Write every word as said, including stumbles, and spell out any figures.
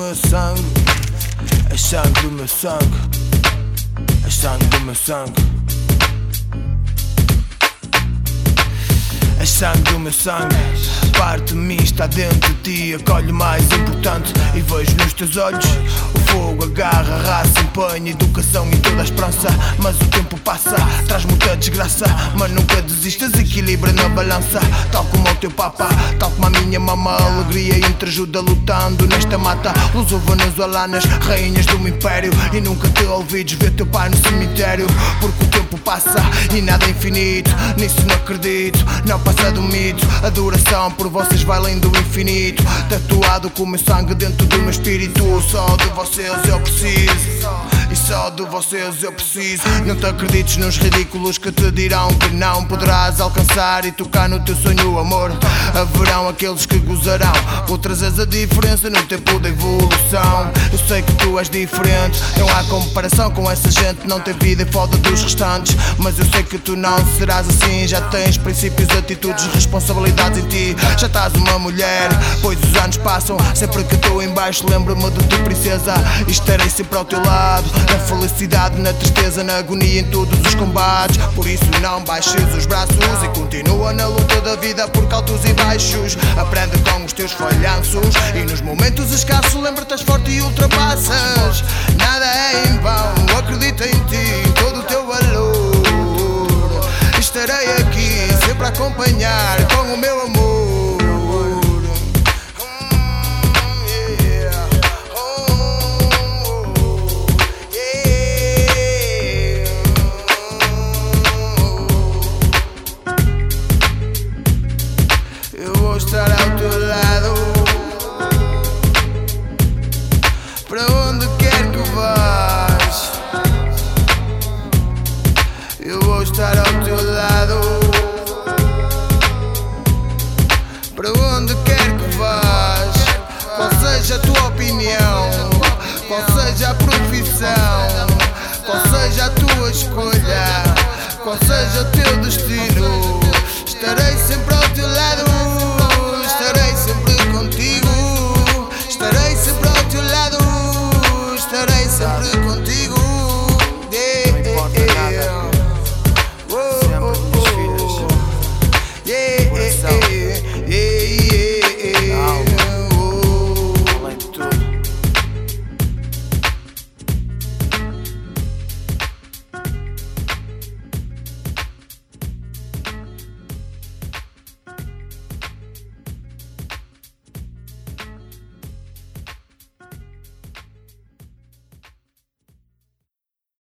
meu sangue, é sangue do meu sangue, é sangue do meu sangue, é sangue do meu sangue. Parte de mim está dentro de ti, acolhe o mais importante e vejo nos teus olhos o fogo, a garra, a raça, empenho, educação e toda a esperança. Mas o tempo passa, traz muita desgraça, mas nunca desistas, equilibra na balança. Tal como o teu papa, tal como a minha mama, alegria e entreajuda lutando nesta mata. Luso-venezuelanas, rainhas do meu império, e nunca te ouvides ver teu pai no cemitério. Porque o tempo passa e nada é infinito, nisso não acredito, não passa do mito. A duração por vocês vai além do infinito, tatuado com o meu sangue dentro do meu espírito. Só de vocês eu preciso, e só de vocês eu preciso. Não te acredites nos ridículos que te dirão que não poderás alcançar e tocar no teu sonho, amor. Haverão aqueles que gozarão por trazeres a diferença no tempo da evolução. Eu sei que tu és diferente, não há comparação com essa gente, não tem vida e foda dos restantes. Mas eu sei que tu não serás assim, já tens princípios, atitudes, responsabilidades em ti. Já estás uma mulher, pois os anos passam. Sempre que estou em baixo lembro-me de ti, princesa, e estarei sempre ao teu lado, na felicidade, na tristeza, na agonia, em todos os combates. Por isso não baixes os braços e continua na luta da vida, por altos e baixos. Aprende com os teus falhanços e nos momentos escassos lembra-te, és forte e ultrapassas. Nada é em vão, acredita em ti, em todo o teu valor. Estarei aqui sempre a acompanhar com o meu